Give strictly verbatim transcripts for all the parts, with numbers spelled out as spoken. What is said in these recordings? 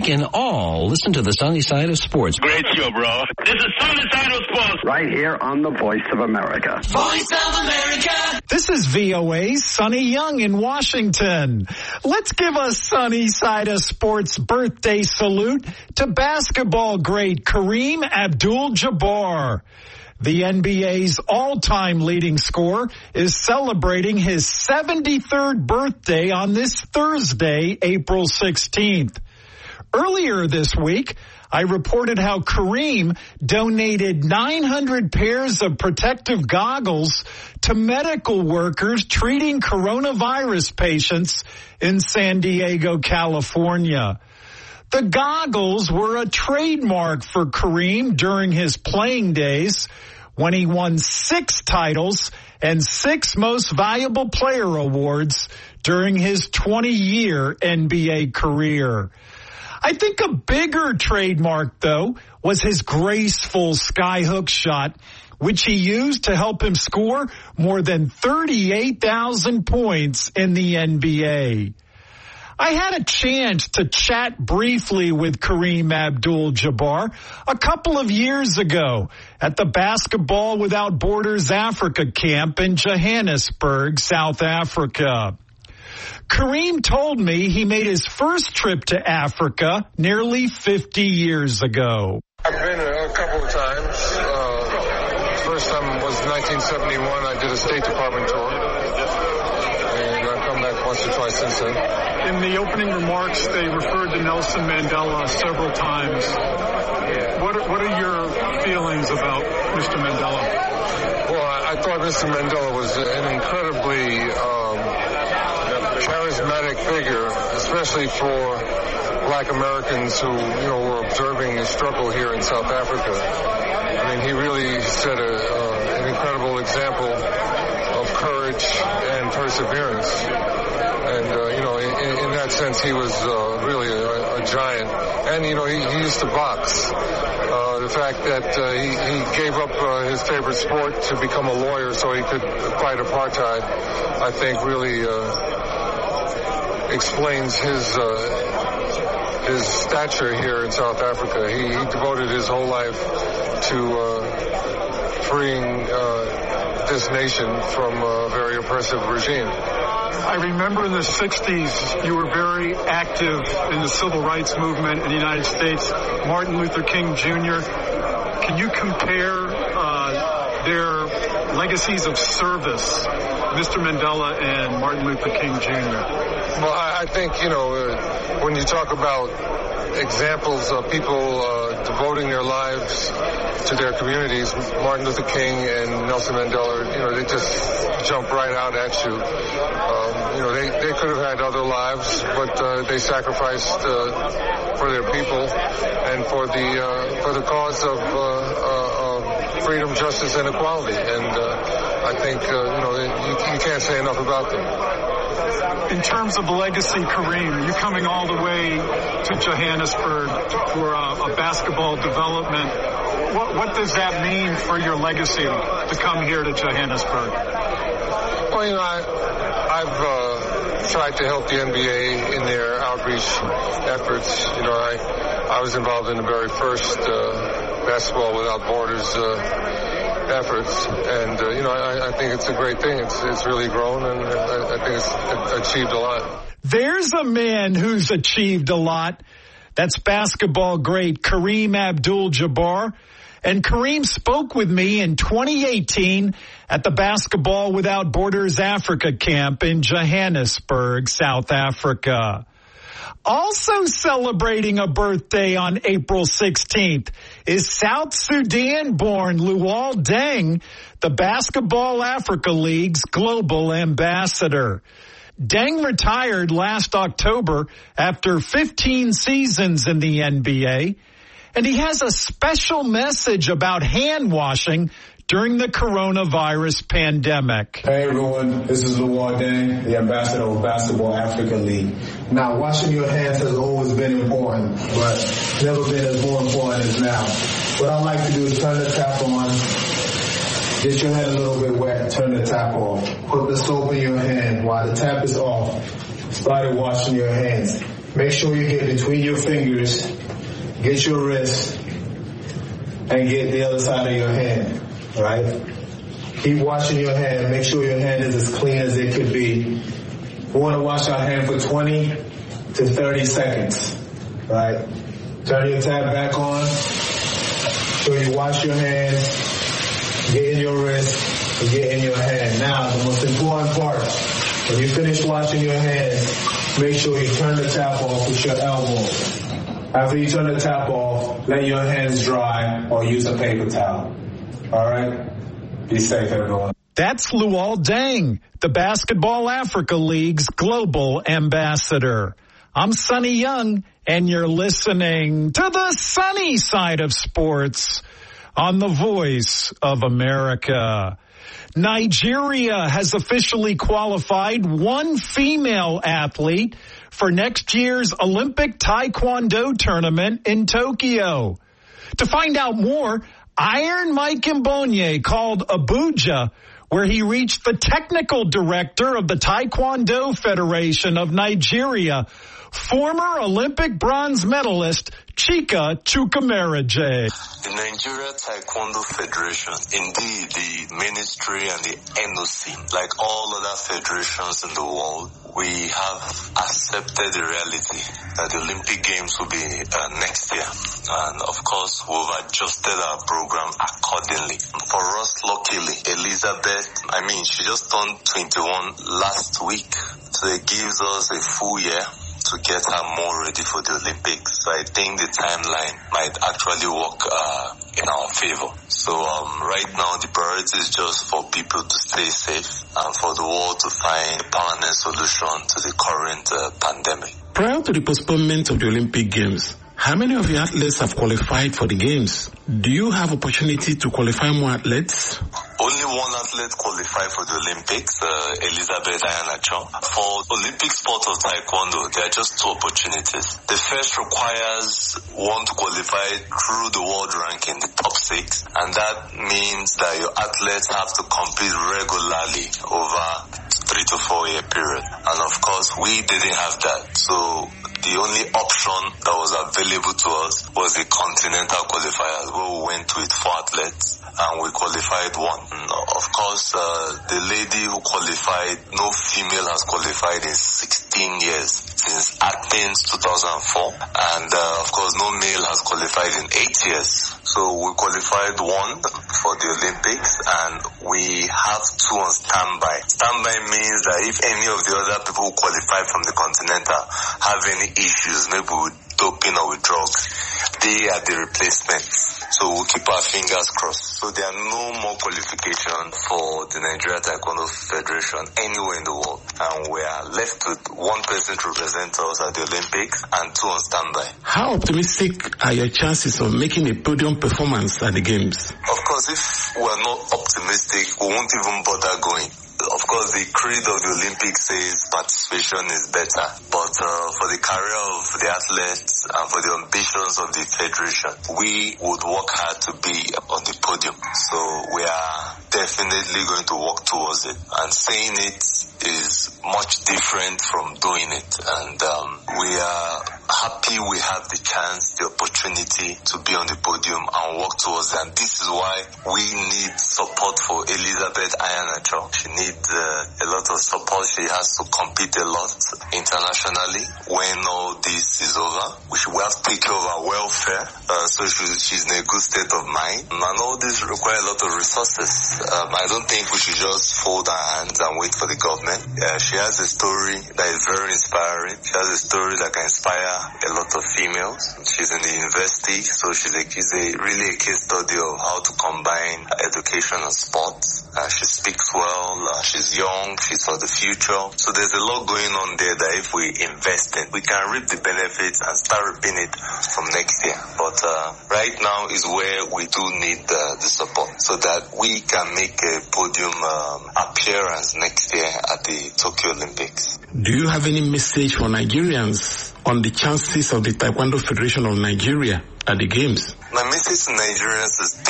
can all listen to the sunny side of sports. Great show, bro. This is Sunny Side of Sports. Right here on the Voice of America. Voice of America. This is V O A's Sonny Young in Washington. Let's give a sunny side of sports birthday salute to basketball great Kareem Abdul-Jabbar. The N B A's all-time leading scorer is celebrating his seventy-third birthday on this Thursday, April sixteenth. Earlier this week, I reported how Kareem donated nine hundred pairs of protective goggles to medical workers treating coronavirus patients in San Diego, California. The goggles were a trademark for Kareem during his playing days when he won six titles and six Most Valuable Player awards during his twenty-year N B A career. I think a bigger trademark, though, was his graceful skyhook shot, which he used to help him score more than thirty-eight thousand points in the N B A. I had a chance to chat briefly with Kareem Abdul-Jabbar a couple of years ago at the Basketball Without Borders Africa camp in Johannesburg, South Africa. Kareem told me he made his first trip to Africa nearly fifty years ago. I've been a couple of times. Uh, first time was nineteen seventy-one. I did a State Department tour. And I've come back once or twice since then. In the opening remarks, they referred to Nelson Mandela several times. What are, what are your feelings about Mister Mandela? Well, I, I thought Mister Mandela was an incredibly um, charismatic figure, especially for Black Americans who, you know, were observing his struggle here in South Africa. I mean, he really set a, uh, an incredible example of courage and perseverance. And, uh, you know, in, in that sense, he was uh, really a, a giant. And, you know, he, he used to box. Uh, the fact that uh, he, he gave up uh, his favorite sport to become a lawyer so he could fight apartheid, I think really uh, explains his uh, his stature here in South Africa. He, he devoted his whole life to uh, freeing uh, this nation from a very oppressive regime. I remember in the sixties, you were very active in the civil rights movement in the United States. Martin Luther King Junior Can you compare uh, their legacies of service, Mister Mandela and Martin Luther King Junior? Well, I, I think, you know, uh, when you talk about examples of people uh, devoting their lives to their communities, Martin Luther King and Nelson Mandela, you know, they just jump right out at you. Um, you know, they, they could have had other lives, but uh, they sacrificed uh, for their people and for the uh, for the cause of uh, uh, freedom, justice, and equality. And uh, I think, uh, you know, you, you can't say enough about them. In terms of legacy, Kareem, you coming all the way to Johannesburg for a, a basketball development. What, what does that mean for your legacy to come here to Johannesburg? Well, you know, I, I've uh, tried to help the N B A in their outreach efforts. You know, I, I was involved in the very first uh, Basketball Without Borders uh, efforts, and uh, you know, I, I think it's a great thing. It's it's really grown, and I, I think it's achieved a lot. There's a man who's achieved a lot. That's basketball great Kareem Abdul-Jabbar. And Kareem spoke with me in twenty eighteen at the Basketball Without Borders Africa camp in Johannesburg, South Africa. Also celebrating a birthday on April sixteenth is South Sudan-born Luol Deng, the Basketball Africa League's global ambassador. Deng retired last October after fifteen seasons in the N B A, and he has a special message about hand washing during the coronavirus pandemic. Hey everyone, this is Luol Deng, the ambassador of Basketball Africa League. Now, washing your hands has always been important, but never been as more important as now. What I like to do is turn the tap on, get your hand a little bit wet, turn the tap off. Put the soap in your hand while the tap is off. Start washing your hands. make sure you get between your fingers, get your wrist, and get the other side of your hand, right? Keep washing your hand. Make sure your hand is as clean as it could be. We want to wash our hand for twenty to thirty seconds, right? Turn your tap back on. So you wash your hands, get in your wrist, and get in your hand. Now, the most important part, when you finish washing your hands, make sure you turn the tap off with your elbow. After you turn the tap off, let your hands dry or use a paper towel. All right? Be safe, everyone. That's Luol Deng, the Basketball Africa League's global ambassador. I'm Sonny Young, and you're listening to the sunny side of sports on the Voice of America. Nigeria has officially qualified one female athlete for next year's Olympic Taekwondo tournament in Tokyo. To find out more, Iron Mike Mbonye called Abuja, where he reached the technical director of the Taekwondo Federation of Nigeria, former Olympic bronze medalist Chika Chukwumereje. The Nigeria Taekwondo Federation, indeed the ministry and the N O C, like all other federations in the world, we have accepted the reality that the Olympic Games will be uh, next year. And of course, we've adjusted our program accordingly. For us, luckily, Elizabeth, I mean, she just turned twenty-one last week, so it gives us a full year to get her more ready for the Olympics. So I think the timeline might actually work uh, in our favor. So um, right now the priority is just for people to stay safe and for the world to find a permanent solution to the current uh, pandemic. Prior to the postponement of the Olympic Games, how many of your athletes have qualified for the Games? Do you have opportunity to qualify more athletes? Only one athlete qualified for the Olympics, uh, Elizabeth Ayanacho. For Olympic sport of Taekwondo, there are just two opportunities. The first requires one to qualify through the world ranking, the top six, and that means that your athletes have to compete regularly over three to four year period. And of course, we didn't have that. So the only option that was available to us was the continental qualifiers, where we went with four athletes and we qualified one. And of course, uh, the lady who qualified, no female has qualified in sixteen years, since Athens two thousand four. And uh, of course, no male has qualified in eight years. So we qualified one for the Olympics and we have two on standby. Standby means that if any of the other people who qualified from the continental have any issues, maybe with doping or with drugs, they are the replacements. So we'll keep our fingers crossed. So there are no more qualifications for the Nigeria Taekwondo Federation anywhere in the world. And we are left with one person to represent us at the Olympics and two on standby. How optimistic are your chances of making a podium performance at the Games? Of course, if we're not optimistic, we won't even bother going. Of course, the creed of the Olympics says participation is better. But uh, for the career of the athletes and for the ambitions of the federation, we would work hard to be on the podium. So we are definitely going to work towards it. And saying it is much different from doing it. And um, we are happy we have the chance, the opportunity to be on the podium and work towards it. And this is why we need support for Elizabeth Ayanacho. She needs uh, a lot of support. She has to compete a lot internationally when all this is over. We should have to take care of her welfare, uh, so she, she's in a good state of mind. And all this requires a lot of resources. Um, I don't think we should just fold our hands and wait for the government. Uh, she has a story that is very inspiring. She has a story that can inspire a lot of females. She's in the university, so she's a, she's a really a case study of how to combine education and sports. Uh, she speaks well. Uh, she's young. She's for the future. So there's a lot going on there that if we invest in, we can reap the benefits and start reaping it from next year. But uh, right now is where we do need uh, the support so that we can make a podium um, appearance next year at the Tokyo Olympics. Do you have any message for Nigerians on the chances of the Taekwondo Federation of Nigeria at the Games? My message to Nigerians is this.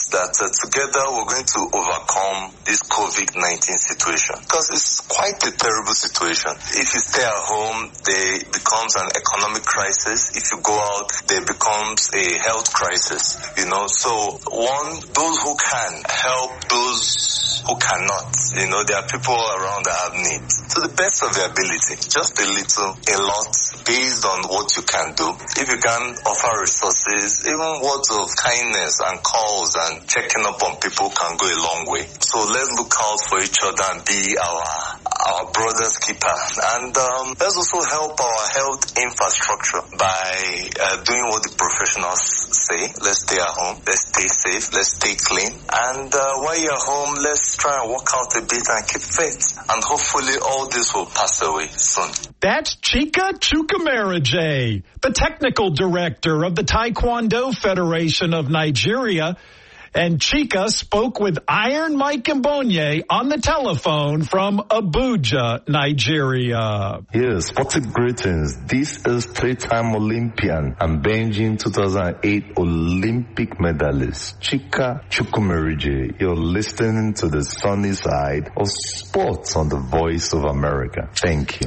that uh, together we're going to overcome this COVID nineteen situation, because it's quite a terrible situation. If you stay at home, there becomes an economic crisis. If you go out, there becomes a health crisis, you know. So one, those who can help those who cannot, you know, there are people around that have needs. To the best of their ability, just a little, a lot, based on what you can do. If you can offer resources, even words of kindness and calls and checking up on people can go a long way. So let's look out for each other and be our our brother's keeper. And um, let's also help our health infrastructure by uh, doing what the professionals say. Let's stay at home. Let's stay safe. Let's stay clean. And uh, while you're home, let's try and work out a bit and keep fit. And hopefully all this will pass away soon. That's Chika Chukwumerije, the technical director of the Taekwondo Federation of Nigeria. And Chika spoke with Iron Mike Mbonye on the telephone from Abuja, Nigeria. Yes, sporting greetings. This is three-time Olympian and Beijing two thousand eight Olympic medalist Chika Chukwumerije. You're listening to the sunny side of sports on the Voice of America. Thank you.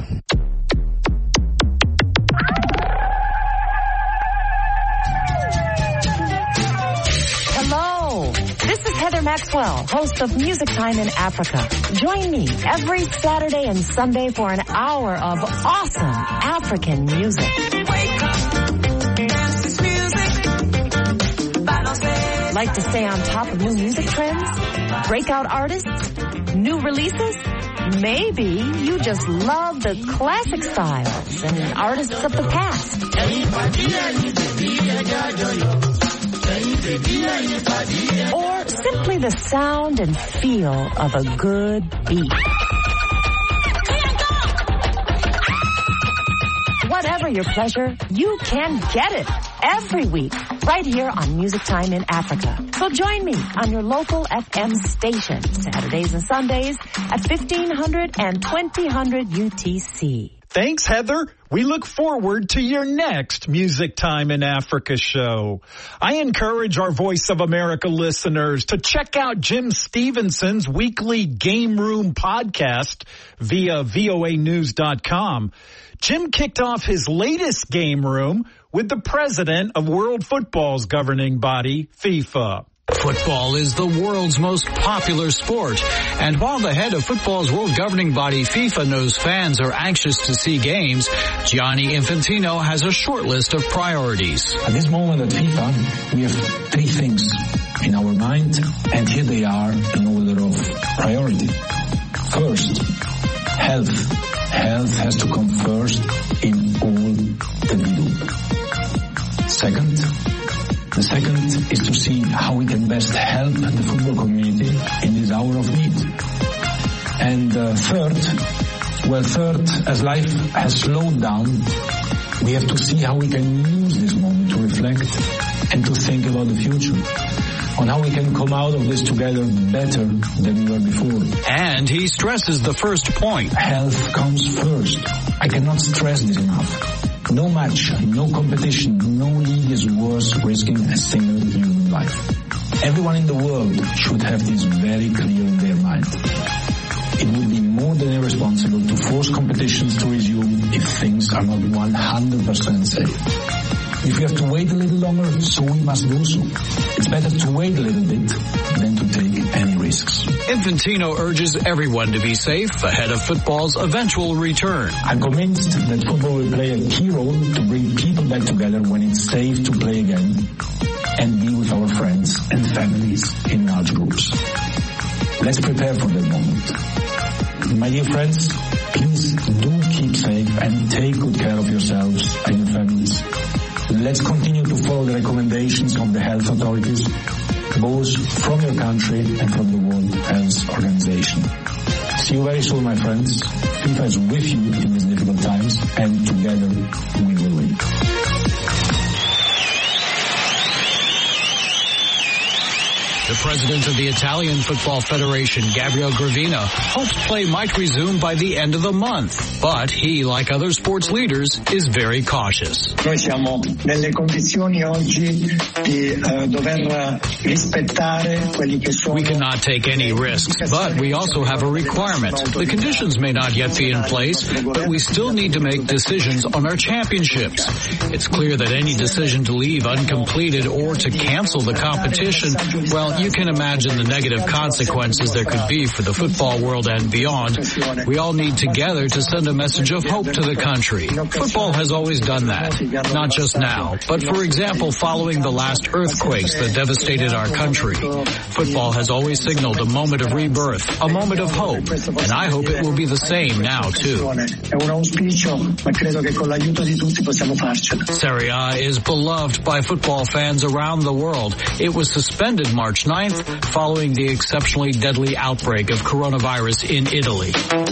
This is Heather Maxwell, host of Music Time in Africa. Join me every Saturday and Sunday for an hour of awesome African music. Like to stay on top of new music trends? Breakout artists? New releases? Maybe you just love the classic styles and artists of the past. Or simply the sound and feel of a good beat. Whatever your pleasure, you can get it every week right here on Music Time in Africa. So join me on your local F M station Saturdays and Sundays at fifteen hundred and twenty hundred U T C. Thanks, Heather. We look forward to your next Music Time in Africa show. I encourage our Voice of America listeners to check out Jim Stevenson's weekly Game Room podcast via V O A news dot com. Jim kicked off his latest Game Room with the president of World Football's governing body, FIFA. Football is the world's most popular sport, and while the head of football's world governing body, FIFA, knows fans are anxious to see games, Gianni Infantino has a short list of priorities. At this moment at FIFA, we have three things in our mind, and here they are in order of priority. First, health. Health has to come first in all that we do. Second, The second is to see how we can best help the football community in this hour of need. And uh, third, well, third, as life has slowed down, we have to see how we can use this moment to reflect and to think about the future, on how we can come out of this together better than we were before. And he stresses the first point. Health comes first. I cannot stress this enough. No match, no competition, no league is worth risking a single human life. Everyone in the world should have this very clear in their mind. It would be more than irresponsible to force competitions to resume if things are not one hundred percent safe. If we have to wait a little longer, so we must do so. It's better to wait a little bit than to take any risks. Infantino urges everyone to be safe ahead of football's eventual return. I'm convinced that football will play a key role to bring people back together when it's safe to play again and be with our friends and families in large groups. Let's prepare for that moment. My dear friends, please do keep safe and take good care of yourselves and your families. Let's continue to follow the recommendations of the health authorities, both from your country and from the World Health Organization. See you very soon, my friends. FIFA is with you in these difficult times, and together we will win. The president of the Italian Football Federation, Gabriele Gravina, hopes play might resume by the end of the month. But he, like other sports leaders, is very cautious. Noi siamo nelle condizioni oggi di uh, dover rispettare quelli che sono. We cannot take any risks, but we also have a requirement. The conditions may not yet be in place, but we still need to make decisions on our championships. It's clear that any decision to leave uncompleted or to cancel the competition, well, you can imagine the negative consequences there could be for the football world and beyond. We all need together to send a message of hope to the country. Football has always done that, not just now, but for example, following the last earthquakes that devastated our country. Football has always signaled a moment of rebirth, a moment of hope, and I hope it will be the same now too. Serie A is beloved by football fans around the world. It was suspended March ninth following the exceptionally deadly outbreak of coronavirus in Italy.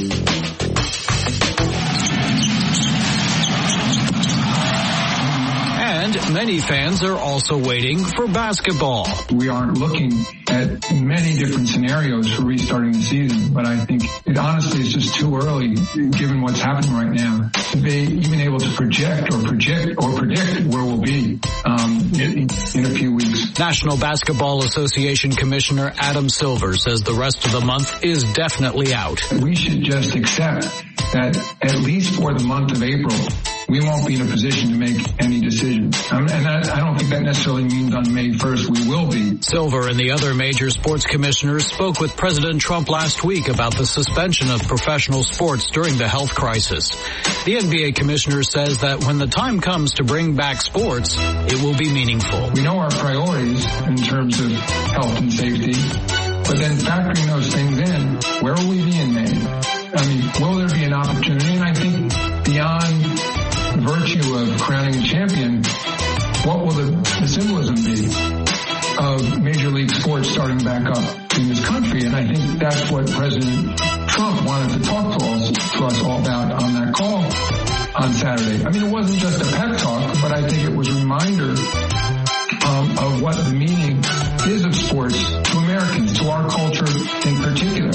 And many fans are also waiting for basketball. We are looking at many different scenarios for restarting the season, but I think it honestly is just too early, given what's happening right now, to be even able to project or project or predict where we'll be um, in, in a few weeks. National Basketball Association Commissioner Adam Silver says the rest of the month is definitely out. We should just accept that at least for the month of April, we won't be in a position to make any decisions. Um, and I, I don't think that necessarily means on May first we will be. Silver and the other major sports commissioners spoke with President Trump last week about the suspension of professional sports during the health crisis. The N B A commissioner says that when the time comes to bring back sports, it will be meaningful. We know our priorities in terms of health and safety, but then factoring those things in, where will we be in May? I mean, will there be an opportunity? And I think beyond the virtue of crowning a champion, what will the, the symbolism be of Major League sports starting back up in this country? And I think that's what President Trump wanted to talk to us, to us all about on that call on Saturday. I mean, it wasn't just a pep talk, but I think it was a reminder um, of what the meaning is of sports to Americans, to our culture in particular.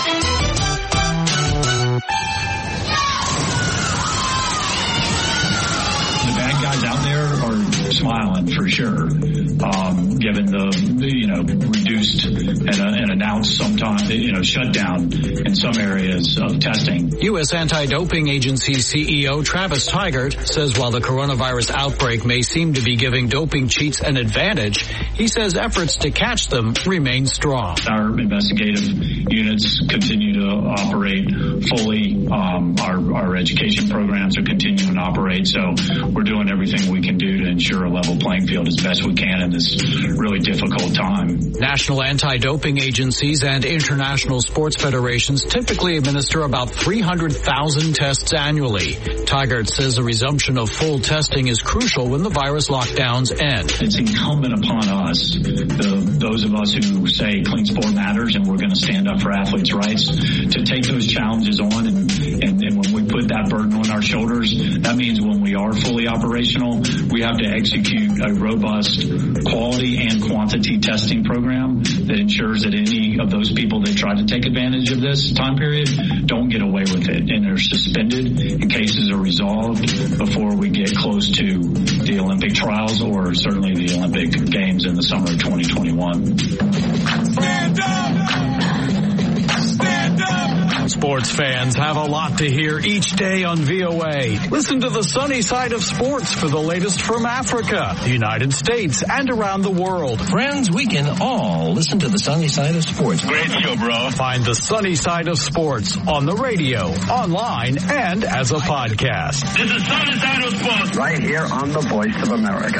Guys out there are smiling for sure, um, given the, the you know reduced and, uh, and announced sometime you know shutdown in some areas of testing. U S Anti-Doping Agency C E O Travis Tygart says while the coronavirus outbreak may seem to be giving doping cheats an advantage, he says efforts to catch them remain strong. Our investigative units continue to operate fully. Um, our, our education programs are continuing to operate, so we're doing everything we can do to ensure a level playing field as best we can in this really difficult time. National anti-doping agencies and international sports federations typically administer about three hundred thousand tests annually. Tygart says the resumption of full testing is crucial when the virus lockdowns end. It's incumbent upon us, the, those of us who say clean sport matters and we're going to stand up for athletes' rights, to take those challenges on. And, and, and when we put that burden on our shoulders, that means when we are fully operational, we have to execute a robust quality and quantity testing program that ensures that any of those people that try to take advantage of this time period don't get away with it, and they're suspended and cases are resolved before we get close to the Olympic trials or certainly the Olympic Games in the summer of twenty twenty-one. Stand up! Stand up! Sports fans have a lot to hear each day on V O A. Listen to the sunny side of sports for the latest from Africa, the United States, and around the world. Friends, we can all listen to the sunny side of sports. Great show, bro. Find the sunny side of sports on the radio, online, and as a podcast. This is sunny side of sports. Right here on the Voice of America.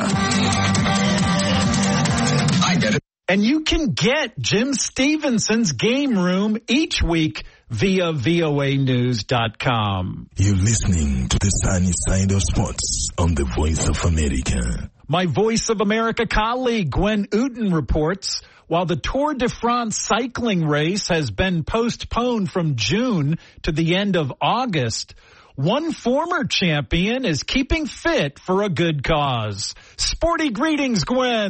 I get it. And you can get Jim Stevenson's Game Room each week via V O A news dot com. You're listening to the sunny side of sports on the Voice of America. My Voice of America colleague Gwen Uten reports, while the Tour de France cycling race has been postponed from June to the end of August, one former champion is keeping fit for a good cause. Sporty greetings, Gwen.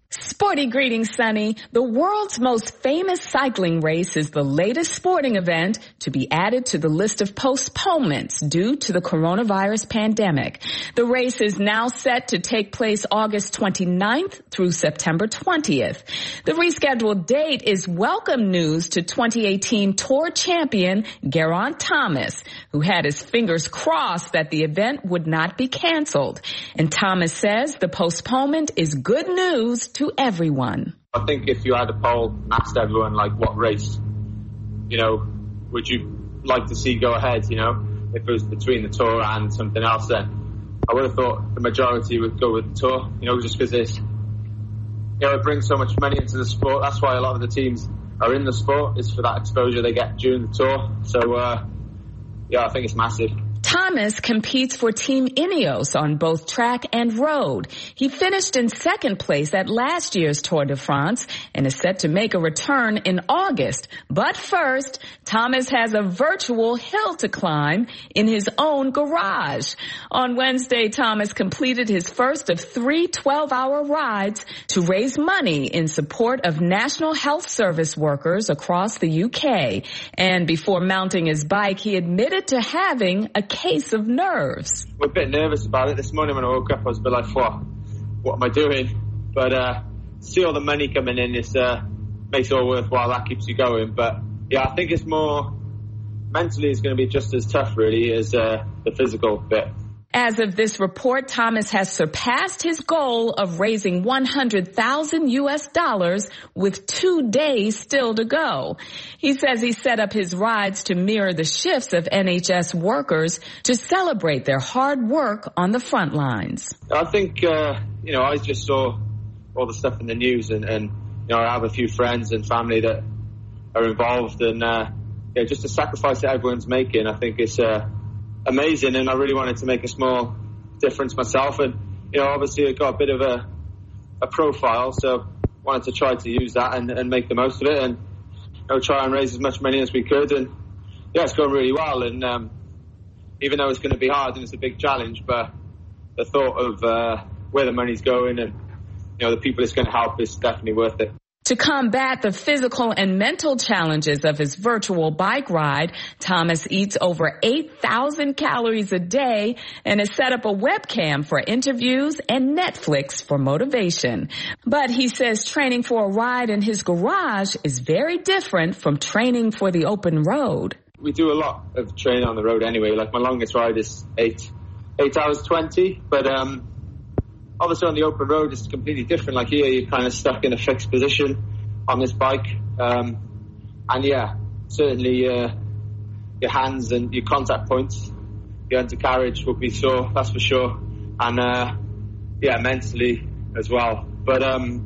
Sporty greetings, Sonny. The world's most famous cycling race is the latest sporting event to be added to the list of postponements due to the coronavirus pandemic. The race is now set to take place August twenty-ninth through September twentieth. The rescheduled date is welcome news to twenty eighteen Tour champion Geraint Thomas, who had his fingers crossed that the event would not be canceled. And Thomas says the postponement is good news to everyone. I think if you had a poll and asked everyone, like, what race, you know, would you like to see go ahead, you know, if it was between the Tour and something else, then I would have thought the majority would go with the Tour, you know, just because it's, you know, it brings so much money into the sport. That's why a lot of the teams are in the sport, is for that exposure they get during the Tour. So, uh, yeah, I think it's massive. Thomas competes for Team Ineos on both track and road. He finished in second place at last year's Tour de France and is set to make a return in August. But first, Thomas has a virtual hill to climb in his own garage. On Wednesday, Thomas completed his first of three twelve-hour rides to raise money in support of National Health Service workers across the U K. And before mounting his bike, he admitted to having a case of nerves. We're a bit nervous about it. This morning when I woke up, I was a bit like, what, what am I doing? But uh, see all the money coming in, it uh, makes it all worthwhile. That keeps you going. But yeah, I think it's more, mentally it's going to be just as tough really as uh, the physical bit. As of this report, Thomas has surpassed his goal of raising one hundred thousand U S dollars with two days still to go. He says he set up his rides to mirror the shifts of N H S workers to celebrate their hard work on the front lines. I think, uh, you know, I just saw all the stuff in the news and, and, you know, I have a few friends and family that are involved and, uh, yeah, just the sacrifice that everyone's making, I think it's, uh, amazing, and I really wanted to make a small difference myself, and you know, obviously I got a bit of a a profile, so wanted to try to use that and, and make the most of it, and you know, try and raise as much money as we could, and yeah, it's going really well, and um, even though it's going to be hard and it's a big challenge, but the thought of uh, where the money's going and you know the people it's going to help is definitely worth it. To combat the physical and mental challenges of his virtual bike ride, Thomas eats over eight thousand calories a day and has set up a webcam for interviews and Netflix for motivation. But he says training for a ride in his garage is very different from training for the open road. We do a lot of training on the road anyway. Like my longest ride is eight, eight hours twenty, but um. Obviously on the open road it's completely different. Like here you're kind of stuck in a fixed position on this bike. Um, and yeah, certainly uh, your hands and your contact points, your undercarriage will be sore, that's for sure. And uh, yeah, mentally as well. But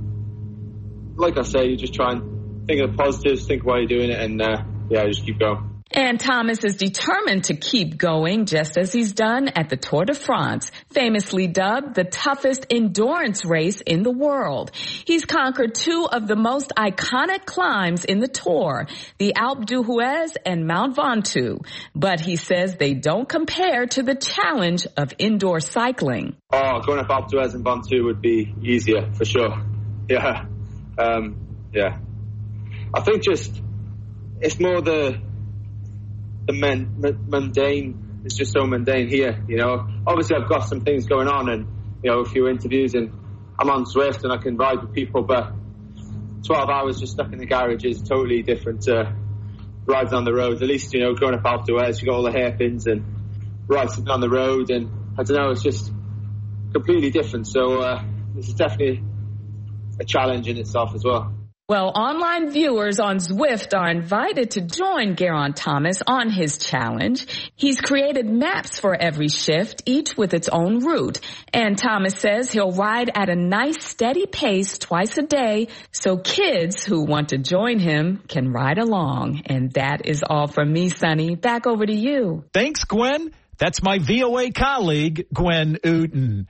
um, like I say, you just try and think of the positives, think of why you're doing it, and uh, yeah, just keep going. And Thomas is determined to keep going, just as he's done at the Tour de France, famously dubbed the toughest endurance race in the world. He's conquered two of the most iconic climbs in the Tour, the Alpe d'Huez and Mount Ventoux. But he says they don't compare to the challenge of indoor cycling. Oh, going up Alpe d'Huez and Ventoux would be easier, for sure. Yeah. Um, yeah. I think just, it's more the... the men, mundane, it's just so mundane here, you know. Obviously I've got some things going on and, you know, a few interviews and I'm on Zwift and I can ride with people, but twelve hours just stuck in the garage is totally different to rides on the road. At least, you know, going up Alpe d'Huez, you got all the hairpins and riding on the road and I don't know, it's just completely different. So uh, this is definitely a challenge in itself as well. Well, online viewers on Zwift are invited to join Geraint Thomas on his challenge. He's created maps for every shift, each with its own route. And Thomas says he'll ride at a nice steady pace twice a day so kids who want to join him can ride along. And that is all from me, Sonny. Back over to you. Thanks, Gwen. That's my V O A colleague, Gwen Uten.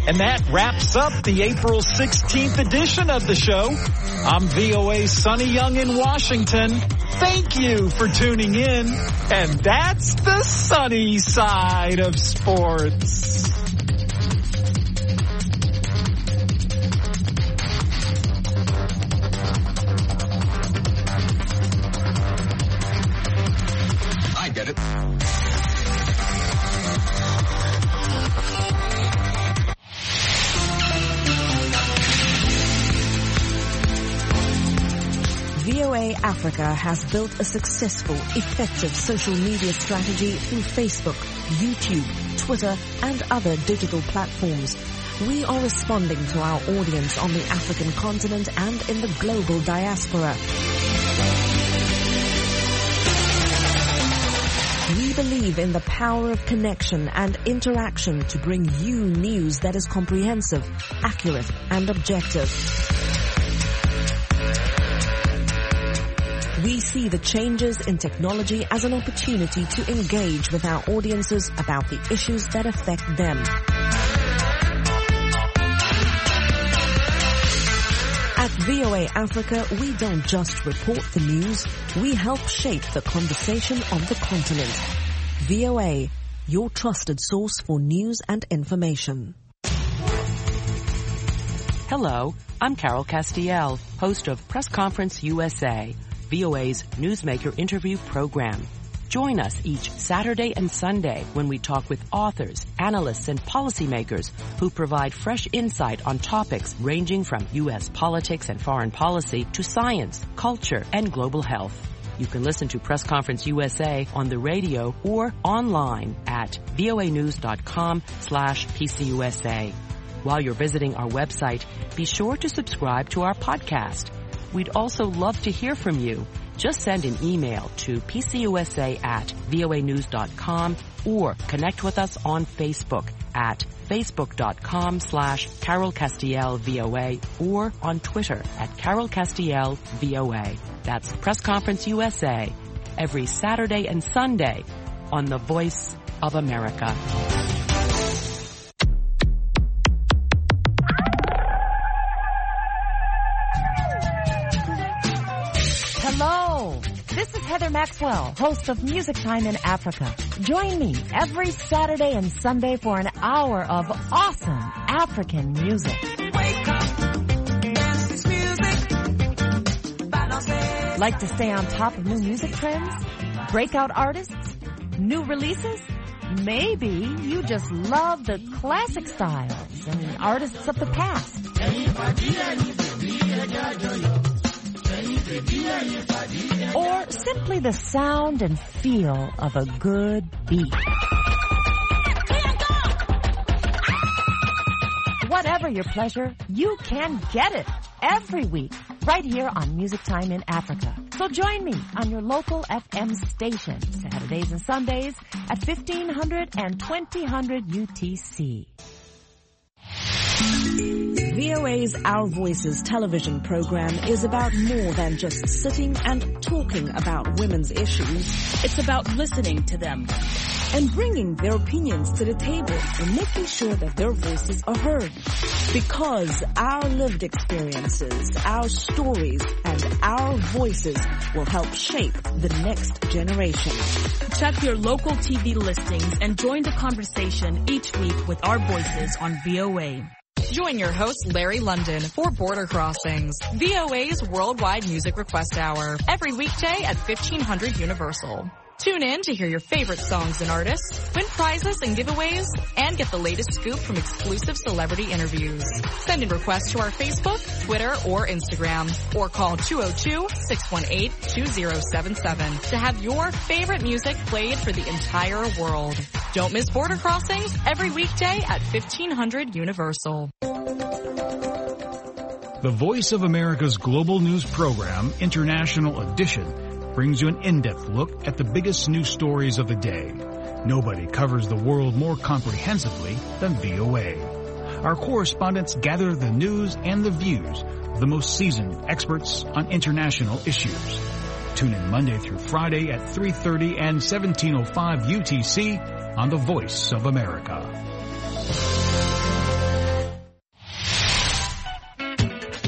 And that wraps up the April sixteenth edition of the show. I'm V O A's Sonny Young in Washington. Thank you for tuning in. And that's the sunny side of sports. I get it. V O A Africa has built a successful, effective social media strategy through Facebook, YouTube, Twitter, and other digital platforms. We are responding to our audience on the African continent and in the global diaspora. We believe in the power of connection and interaction to bring you news that is comprehensive, accurate, and objective. We see the changes in technology as an opportunity to engage with our audiences about the issues that affect them. At V O A Africa, we don't just report the news, we help shape the conversation of the continent. V O A, your trusted source for news and information. Hello, I'm Carol Castiel, host of Press Conference U S A, V O A's Newsmaker interview program. Join us each Saturday and Sunday when we talk with authors, analysts, and policymakers who provide fresh insight on topics ranging from U S politics and foreign policy to science, culture, and global health. You can listen to Press Conference U S A on the radio or online at voanews.com slash PCUSA. While you're visiting our website, be sure to subscribe to our podcast. We'd also love to hear from you. Just send an email to pcusa at voanews.com or connect with us on Facebook at facebook.com slash Carol Castiel VOA or on Twitter at Carol Castiel VOA. That's Press Conference U S A every Saturday and Sunday on the Voice of America. Hello, this is Heather Maxwell, host of Music Time in Africa. Join me every Saturday and Sunday for an hour of awesome African music. Wake up, dance this music. Like to stay on top of new music trends? Breakout artists? New releases? Maybe you just love the classic styles and artists of the past. Or simply the sound and feel of a good beat. Whatever your pleasure, you can get it every week right here on Music Time in Africa. So join me on your local F M station Saturdays and Sundays at fifteen hundred and twenty hundred U T C. V O A's Our Voices television program is about more than just sitting and talking about women's issues. It's about listening to them and bringing their opinions to the table and making sure that their voices are heard. Because our lived experiences, our stories, and our voices will help shape the next generation. Check your local T V listings and join the conversation each week with our voices on V O A. Join your host, Larry London, for Border Crossings, V O A's Worldwide Music Request Hour, every weekday at fifteen hundred Universal. Tune in to hear your favorite songs and artists, win prizes and giveaways, and get the latest scoop from exclusive celebrity interviews. Send in requests to our Facebook, Twitter, or Instagram, or call two oh two, six one eight, two oh seven seven to have your favorite music played for the entire world. Don't miss Border Crossings every weekday at fifteen hundred Universal. The Voice of America's global news program, International Edition, brings you an in-depth look at the biggest news stories of the day. Nobody covers the world more comprehensively than V O A. Our correspondents gather the news and the views of the most seasoned experts on international issues. Tune in Monday through Friday at three thirty and seventeen oh five U T C on the Voice of America.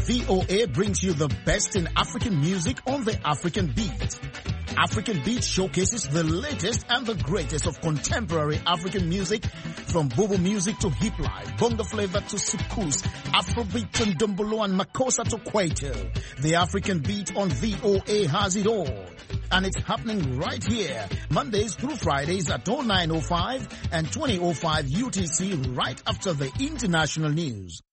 V O A brings you the best in African music on the African Beat. African Beat showcases the latest and the greatest of contemporary African music, from Bobo music to hip life, bongo flavor to soukous, Afrobeat to Ndombolo and Makossa to Kwaito. The African Beat on V O A has it all. And it's happening right here, Mondays through Fridays at oh nine oh five and twenty oh five U T C, right after the international news.